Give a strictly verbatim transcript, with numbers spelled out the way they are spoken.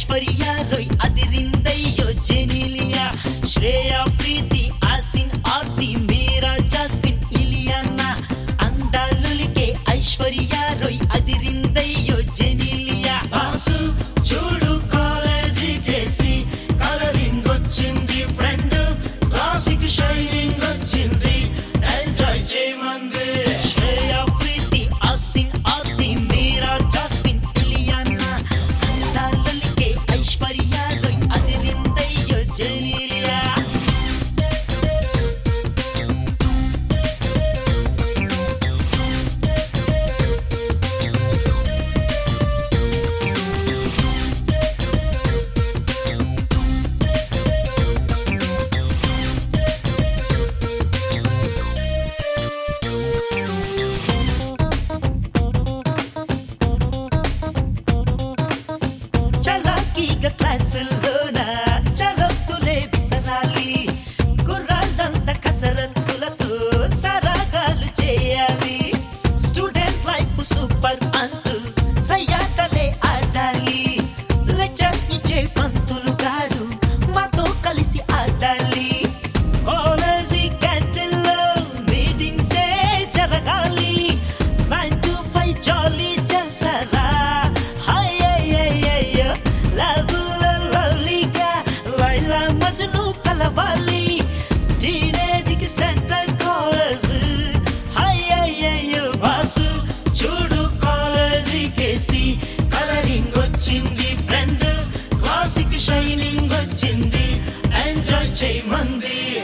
ఐశ్వర్య రోయ్ అదిరిందయ్యో జెనిలియా శ్రేయా ప్రీతి ఆసిన్ ఆర్తి మీరా జాస్మిన్ ఇలియానా అందాలులికే ఐశ్వర్య రోయ్ అదిరిందయ్యో జెనిలియా బాసు చూడు కాలేజీ కేసి కలరింగ్ వచ్చింది ఫ్రెండ్ క్లాసిక్ షైనింగ్ వచ్చింది ఎంజాయ్ చేయమంది శ్రేయా ప్రీతి ఆసిన్ ఆర్తి మీరా జాస్మిన్ ఇలియానా అందాలులికే ఐశ్వర్య రోయ్ అదిరిందయ్యో జెనిలియా చలాకీగా క్లాసుల్లోన చలోతులే విసరాలి గుర్రాలంతా కసరత్తులతో సరాగాలు చేయాలి స్టూడెంట్ లైఫ్ సూపర్ అంటూ సయ్యాటలే ఆడాలి లెక్చర్ ఇచ్చే పంతులు గారు మాతో కలిసి ఆడాలి కాలేజీ క్యాంటీన్లో మీటింగ్సే జరగాలి నైన్ టు ఫైవ్ జాలీ జల్సారా లైలా మజ్ను కలవాలి టీనేజ్కి సెంటర్ కాలేజ్ అయ్యయ్యో బాసు చూడు కాలేజీ కేసి కలరింగ్ వచ్చింది ఫ్రెండ్ క్లాసిక్ షైనింగ్ వచ్చింది ఎంజాయ్ చేయమంది